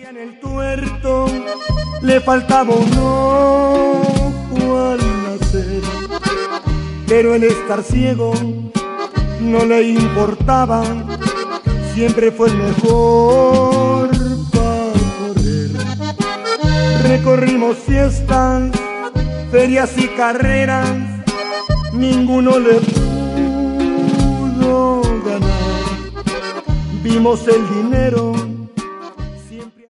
En el tuerto le faltaba un ojo al nacer, pero el estar ciego no le importaba, siempre fue el mejor para correr. Recorrimos fiestas, ferias y carreras, ninguno le pudo ganar. Vimos el dinero